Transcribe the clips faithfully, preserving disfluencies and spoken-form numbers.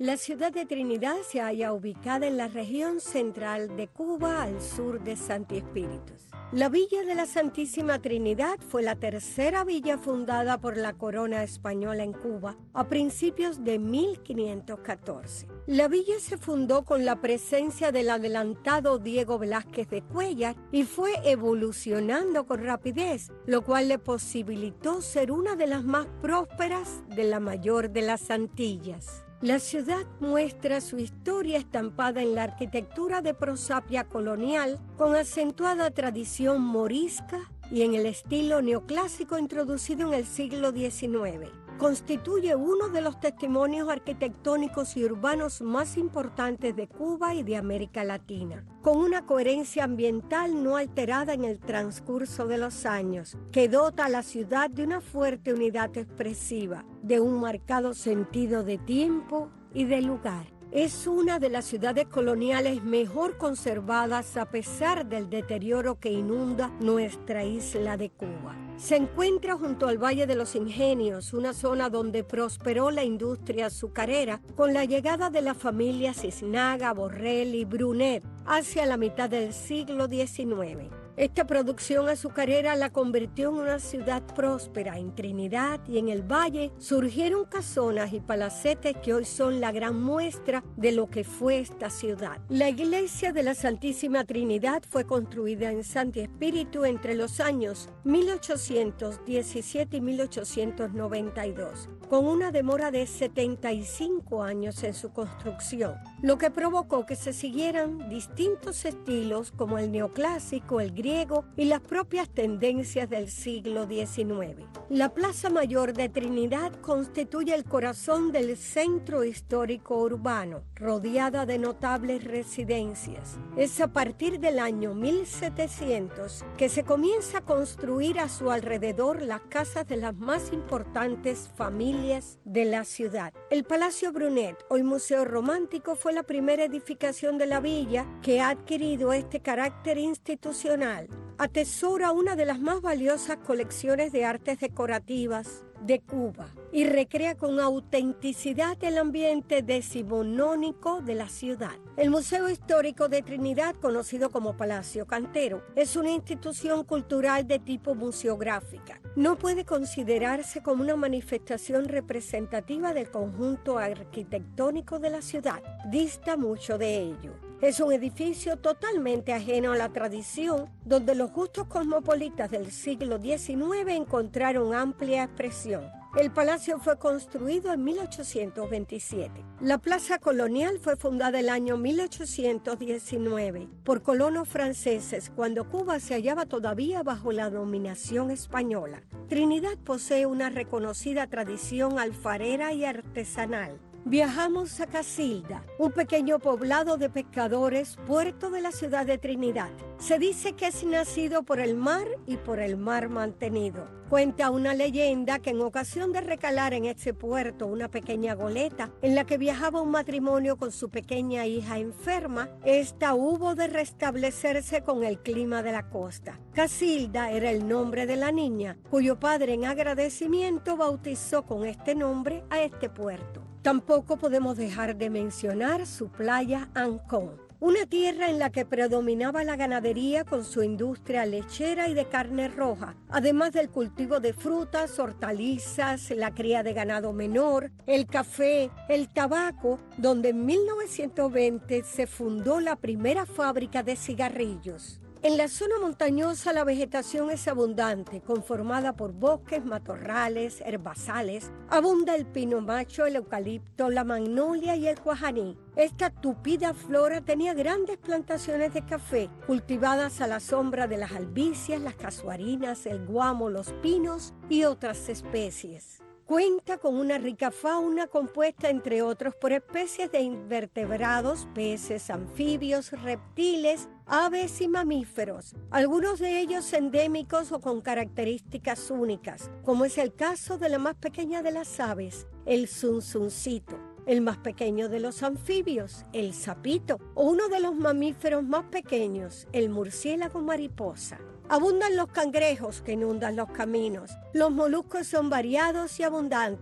La ciudad de Trinidad se halla ubicada en la región central de Cuba, al sur de Santi Espíritus. La Villa de la Santísima Trinidad fue la tercera villa fundada por la corona española en Cuba a principios de mil quinientos catorce. La villa se fundó con la presencia del adelantado Diego Velázquez de Cuéllar y fue evolucionando con rapidez, lo cual le posibilitó ser una de las más prósperas de la mayor de las Antillas. La ciudad muestra su historia estampada en la arquitectura de prosapia colonial con acentuada tradición morisca y en el estilo neoclásico introducido en el siglo diecinueve. Constituye uno de los testimonios arquitectónicos y urbanos más importantes de Cuba y de América Latina, con una coherencia ambiental no alterada en el transcurso de los años, que dota a la ciudad de una fuerte unidad expresiva, de un marcado sentido de tiempo y de lugar. Es una de las ciudades coloniales mejor conservadas a pesar del deterioro que inunda nuestra isla de Cuba. Se encuentra junto al Valle de los Ingenios, una zona donde prosperó la industria azucarera con la llegada de la familia Cisnaga, Borrell y Brunet hacia la mitad del siglo diecinueve. Esta producción azucarera la convirtió en una ciudad próspera. En Trinidad y en el Valle surgieron casonas y palacetes que hoy son la gran muestra de lo que fue esta ciudad. La iglesia de la Santísima Trinidad fue construida en Santi Espíritu entre los años mil ochocientos diecisiete y mil ochocientos noventa y dos, con una demora de setenta y cinco años en su construcción, lo que provocó que se siguieran distintos estilos como el neoclásico, el griego y las propias tendencias del siglo diecinueve. La Plaza Mayor de Trinidad constituye el corazón del centro histórico urbano, rodeada de notables residencias. Es a partir del año mil setecientos que se comienza a construir a su alrededor las casas de las más importantes familias de la ciudad. El Palacio Brunet, hoy Museo Romántico, fue la primera edificación de la villa que ha adquirido este carácter institucional. Atesora una de las más valiosas colecciones de artes decorativas de Cuba y recrea con autenticidad el ambiente decimonónico de la ciudad. El Museo Histórico de Trinidad, conocido como Palacio Cantero, es una institución cultural de tipo museográfica. No puede considerarse como una manifestación representativa del conjunto arquitectónico de la ciudad. Dista mucho de ello. Es un edificio totalmente ajeno a la tradición, donde los gustos cosmopolitas del siglo diecinueve encontraron amplia expresión. El palacio fue construido en mil ochocientos veintisiete. La Plaza Colonial fue fundada el año mil ochocientos diecinueve por colonos franceses, cuando Cuba se hallaba todavía bajo la dominación española. Trinidad posee una reconocida tradición alfarera y artesanal. Viajamos a Casilda, un pequeño poblado de pescadores, puerto de la ciudad de Trinidad. Se dice que es nacido por el mar y por el mar mantenido. Cuenta una leyenda que en ocasión de recalar en este puerto una pequeña goleta en la que viajaba un matrimonio con su pequeña hija enferma, esta hubo de restablecerse con el clima de la costa. Casilda era el nombre de la niña, cuyo padre en agradecimiento bautizó con este nombre a este puerto. Tampoco podemos dejar de mencionar su playa Ancón, una tierra en la que predominaba la ganadería con su industria lechera y de carne roja, además del cultivo de frutas, hortalizas, la cría de ganado menor, el café, el tabaco, donde en mil novecientos veinte se fundó la primera fábrica de cigarrillos. En la zona montañosa la vegetación es abundante, conformada por bosques, matorrales, herbazales. Abunda el pino macho, el eucalipto, la magnolia y el cuajaní. Esta tupida flora tenía grandes plantaciones de café, cultivadas a la sombra de las albicias, las casuarinas, el guamo, los pinos y otras especies. Cuenta con una rica fauna compuesta, entre otros, por especies de invertebrados, peces, anfibios, reptiles, aves y mamíferos, algunos de ellos endémicos o con características únicas, como es el caso de la más pequeña de las aves, el zunzuncito, el más pequeño de los anfibios, el sapito, o uno de los mamíferos más pequeños, el murciélago mariposa. Abundan los cangrejos que inundan los caminos. Los moluscos son variados y abundantes.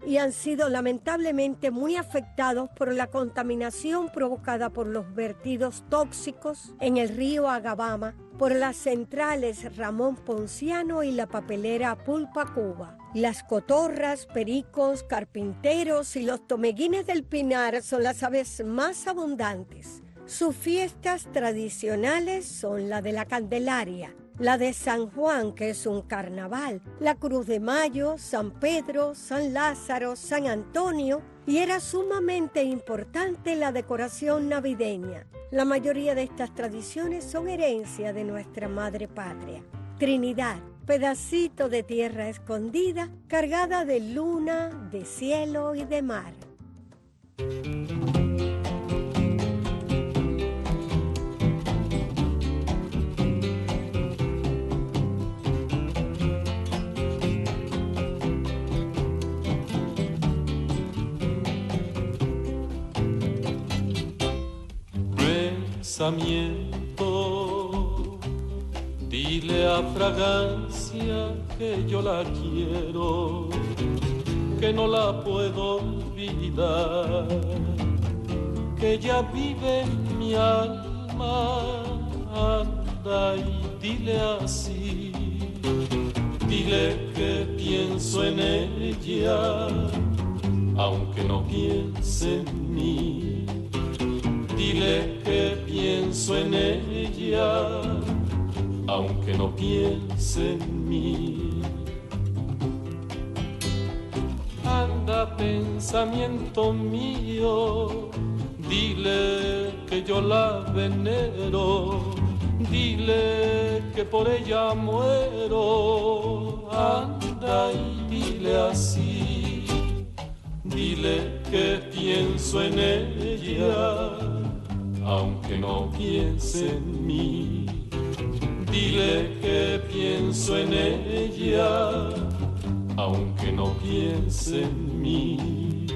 y han sido lamentablemente muy afectados por la contaminación provocada por los vertidos tóxicos en el río Agabama, por las centrales Ramón Ponciano y la papelera Pulpa Cuba. Las cotorras, pericos, carpinteros y los tomeguines del Pinar son las aves más abundantes. Sus fiestas tradicionales son la de la Candelaria, la de San Juan, que es un carnaval, la Cruz de Mayo, San Pedro, San Lázaro, San Antonio, y era sumamente importante la decoración navideña. La mayoría de estas tradiciones son herencia de nuestra madre patria. Trinidad, pedacito de tierra escondida, cargada de luna, de cielo y de mar. Dile a fragancia que yo la quiero, que no la puedo olvidar, que ella vive en mi alma. Anda y dile así, dile que pienso en ella, aunque no piense en mí. Dile que pienso en ella, aunque no piense en mí. Anda, pensamiento mío, dile que yo la venero, dile que por ella muero. Anda y dile así, dile que pienso en ella, aunque no piense en mí. Dile que pienso en ella, aunque no piense en mí.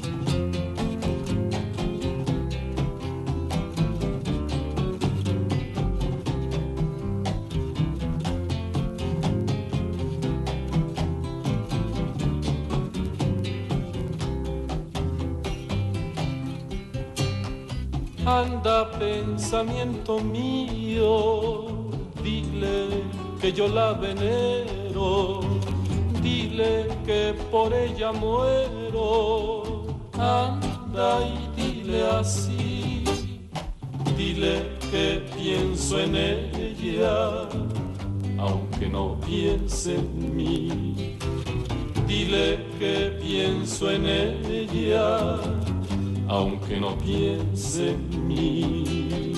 Anda, pensamiento mío, dile que yo la venero, dile que por ella muero. Anda y dile así, dile que pienso en ella, aunque no piense en mí. Dile que pienso en ella, aunque no piense en mí.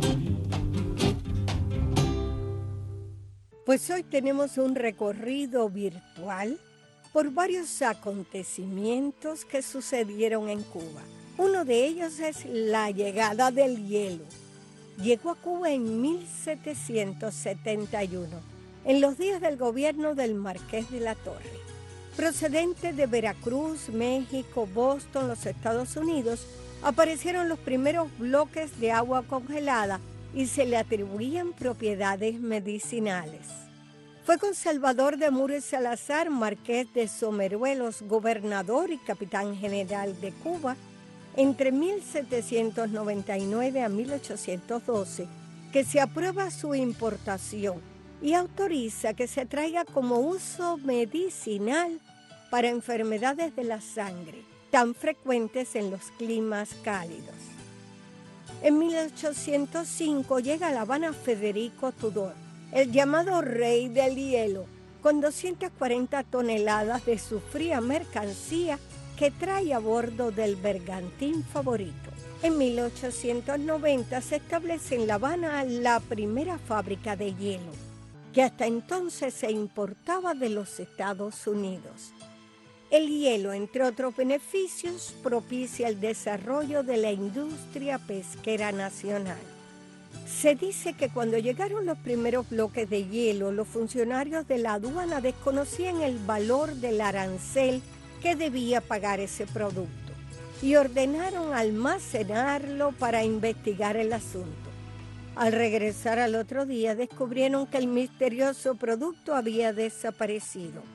Pues hoy tenemos un recorrido virtual por varios acontecimientos que sucedieron en Cuba. Uno de ellos es la llegada del hielo. Llegó a Cuba en mil setecientos setenta y uno, en los días del gobierno del Marqués de la Torre. Procedente de Veracruz, México, Boston, los Estados Unidos, aparecieron los primeros bloques de agua congelada y se le atribuían propiedades medicinales. Fue con Salvador de Muro Salazar, Marqués de Someruelos, gobernador y capitán general de Cuba, entre mil setecientos noventa y nueve a mil ochocientos doce, que se aprueba su importación y autoriza que se traiga como uso medicinal para enfermedades de la sangre, tan frecuentes en los climas cálidos. En mil ochocientos cinco llega a La Habana Federico Tudor, el llamado Rey del Hielo, con doscientas cuarenta toneladas de su fría mercancía que trae a bordo del bergantín Favorito. En mil ochocientos noventa se establece en La Habana la primera fábrica de hielo, que hasta entonces se importaba de los Estados Unidos. El hielo, entre otros beneficios, propicia el desarrollo de la industria pesquera nacional. Se dice que cuando llegaron los primeros bloques de hielo, los funcionarios de la aduana desconocían el valor del arancel que debía pagar ese producto y ordenaron almacenarlo para investigar el asunto. Al regresar al otro día, descubrieron que el misterioso producto había desaparecido.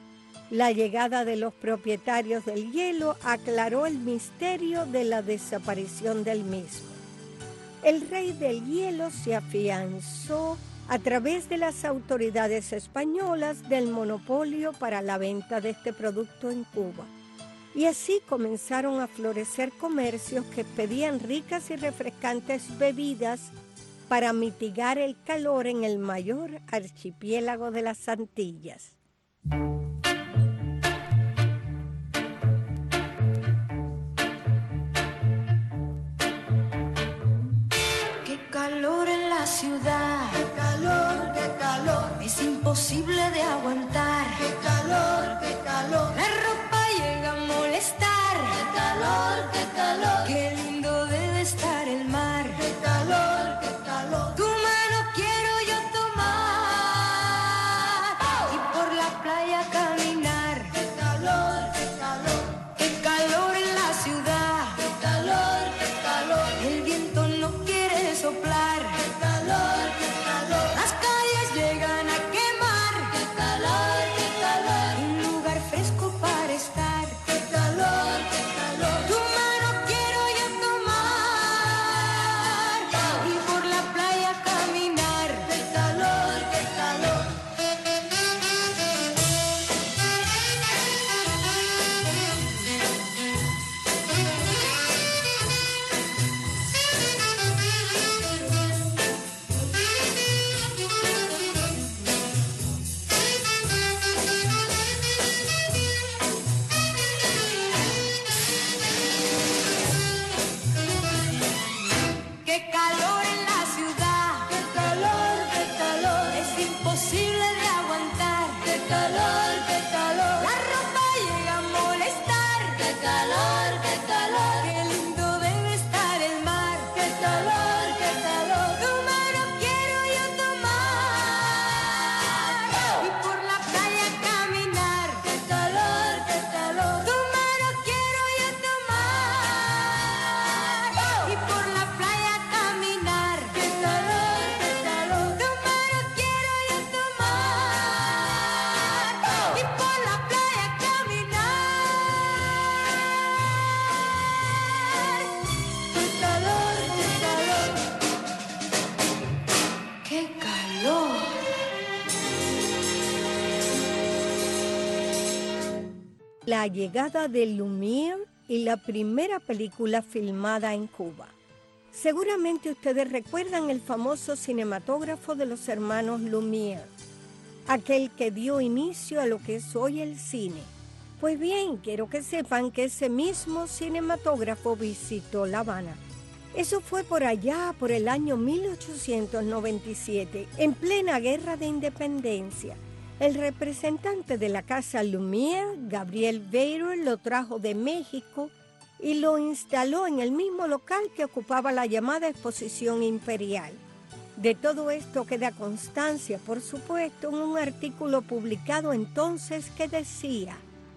La llegada de los propietarios del hielo aclaró el misterio de la desaparición del mismo. El rey del hielo se afianzó a través de las autoridades españolas del monopolio para la venta de este producto en Cuba. Y así comenzaron a florecer comercios que pedían ricas y refrescantes bebidas para mitigar el calor en el mayor archipiélago de las Antillas. Qué calor en la ciudad, qué calor, qué calor, es imposible de aguantar, qué calor, qué calor, la ropa llega a molestar, qué calor, qué calor, qué lindo debe estar el mar, qué calor, qué calor, tu mano quiero yo tomar, y por la playa caminar, qué calor, qué calor, qué calor en la ciudad, qué calor, qué calor, el viento no quiere soplar, qué calor, qué calor, las calles llegan a quemar, qué calor, qué calor, un lugar fresco para estar, qué calor, qué calor, tu mano quiero yo tomar, y por la playa caminar, qué calor, qué calor. Qué calor en la ciudad, qué calor, qué calor, es imposible de aguantar, qué calor, qué calor, la ropa llega a molestar, qué calor, qué calor, qué lindo debe estar el mar, qué calor, qué calor, tu mano quiero yo tomar, y por la playa caminar, qué calor, qué calor, tu mano quiero yo tomar, y por la playa caminar, qué calor, qué calor, tu mano quiero yo tomar, y por la playa caminar, qué calor, qué calor, qué calor. La llegada de Lumière y la primera película filmada en Cuba. Seguramente ustedes recuerdan el famoso cinematógrafo de los hermanos Lumière, aquel que dio inicio a lo que es hoy el cine. Pues bien, quiero que sepan que ese mismo cinematógrafo visitó La Habana. Eso fue por allá, por el año mil ochocientos noventa y siete, en plena Guerra de Independencia. El representante de la casa Lumière, Gabriel Beyrel, lo trajo de México y lo instaló en el mismo local que ocupaba la llamada Exposición Imperial. De todo esto queda constancia, por supuesto, en un artículo publicado entonces que decía: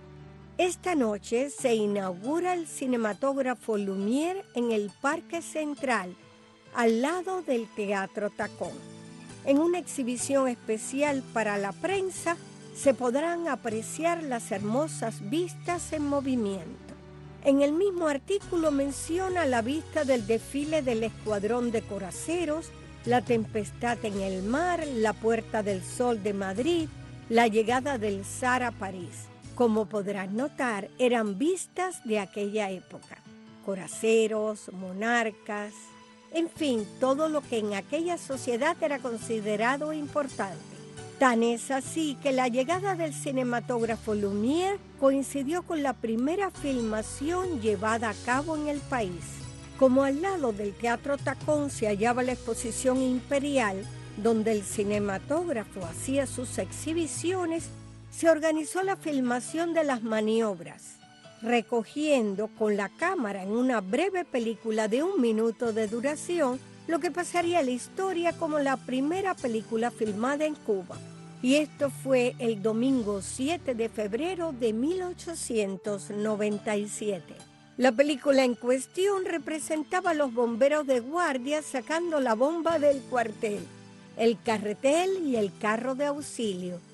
esta noche se inaugura el cinematógrafo Lumière en el Parque Central, al lado del Teatro Tacón. En una exhibición especial para la prensa se podrán apreciar las hermosas vistas en movimiento. En el mismo artículo menciona la vista del desfile del Escuadrón de Coraceros, la tempestad en el mar, la Puerta del Sol de Madrid, la llegada del zar a París. Como podrán notar, eran vistas de aquella época. Coraceros, monarcas, en fin, todo lo que en aquella sociedad era considerado importante. Tan es así que la llegada del cinematógrafo Lumière coincidió con la primera filmación llevada a cabo en el país. Como al lado del Teatro Tacón se hallaba la Exposición Imperial, donde el cinematógrafo hacía sus exhibiciones, se organizó la filmación de las maniobras, recogiendo con la cámara en una breve película de un minuto de duración lo que pasaría a la historia como la primera película filmada en Cuba. Y esto fue el domingo siete de febrero de mil ochocientos noventa y siete. La película en cuestión representaba a los bomberos de guardia sacando la bomba del cuartel, el carretel y el carro de auxilio.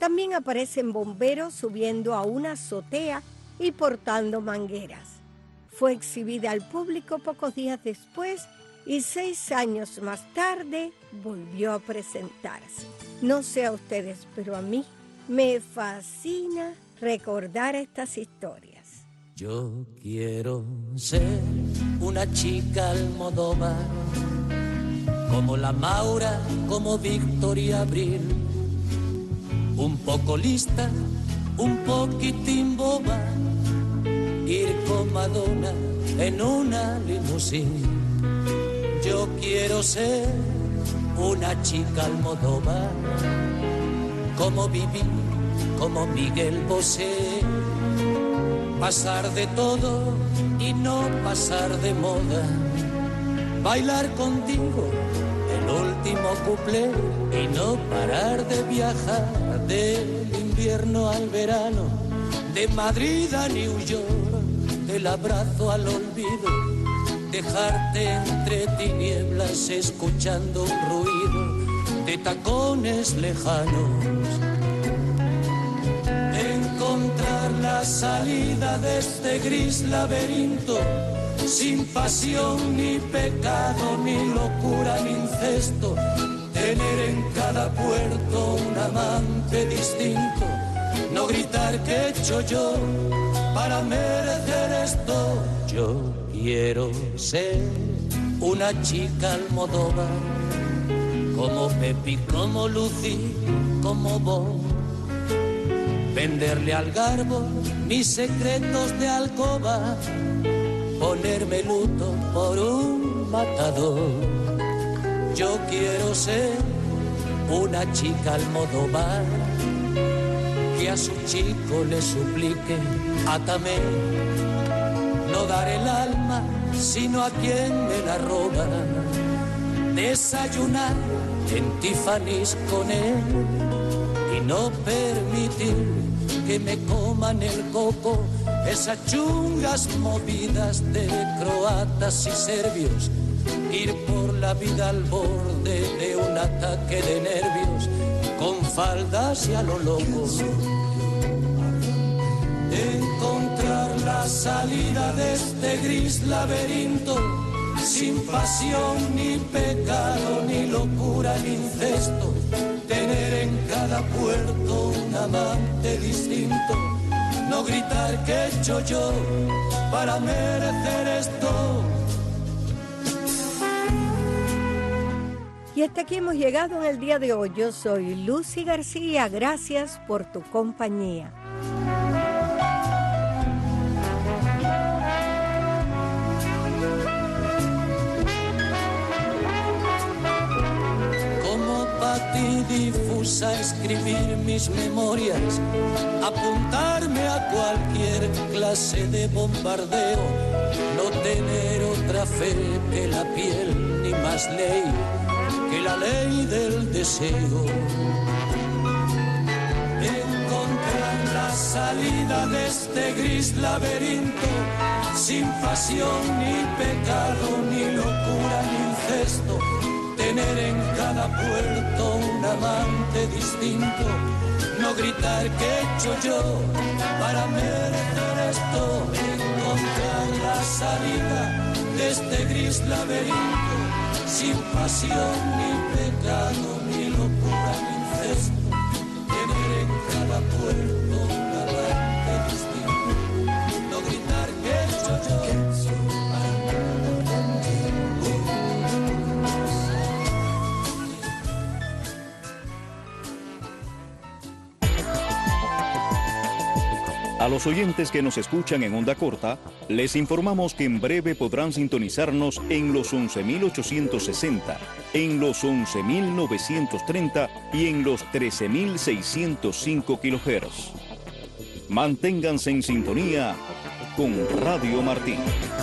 También aparecen bomberos subiendo a una azotea y portando mangueras. Fue exhibida al público pocos días después y seis años más tarde volvió a presentarse. No sé a ustedes, pero a mí me fascina recordar estas historias. Yo quiero ser una chica Almodóvar, como la Maura, como Victoria Abril, un poco lista, un poquitín boba, ir con Madonna en una limusín. Yo quiero ser una chica Almodóvar, como Vivi, como Miguel Bosé, pasar de todo y no pasar de moda, bailar contigo el último cuplé y no parar de viajar del invierno al verano, de Madrid a New York, del abrazo al olvido, dejarte entre tinieblas escuchando un ruido de tacones lejanos, encontrar la salida de este gris laberinto, sin pasión ni pecado ni locura ni incesto, tener en cada puerto un amante distinto, no gritar que he hecho yo para merecer esto. Yo quiero ser una chica Almodóvar, como Pepi, como Lucy, como Bob, venderle al garbo mis secretos de alcoba, ponerme luto por un matador. Yo quiero ser una chica Almodóvar, que a su chico le suplique, átame, no dar el alma, sino a quien me la roba, desayunar en Tiffany's con él y no permitir que me coman el coco esas chungas movidas de croatas y serbios, ir por la vida al borde de un ataque de nervios, con faldas y a lo loco, encontrar la salida de este gris laberinto, sin pasión ni pecado ni locura ni incesto, tener en cada puerto un amante distinto, no gritar que he hecho yo para merecer esto. Y hasta aquí hemos llegado en el día de hoy. Yo soy Lucy García, gracias por tu compañía. Difusa, escribir mis memorias, apuntarme a cualquier clase de bombardeo, no tener otra fe que la piel, ni más ley que la ley del deseo, encontrar la salida de este gris laberinto, sin pasión ni pecado ni locura ni incesto, tener en cada puerto un amante distinto, no gritar que he hecho yo para merecer esto, encontrar la salida de este gris laberinto, sin pasión ni pecado ni locura ni incesto, tener en cada puerto un amante distinto, no gritar que he hecho yo. A los oyentes que nos escuchan en onda corta, les informamos que en breve podrán sintonizarnos en los once mil ochocientos sesenta, en los once mil novecientos treinta y en los trece mil seiscientos cinco kilohertz. Manténganse en sintonía con Radio Martí.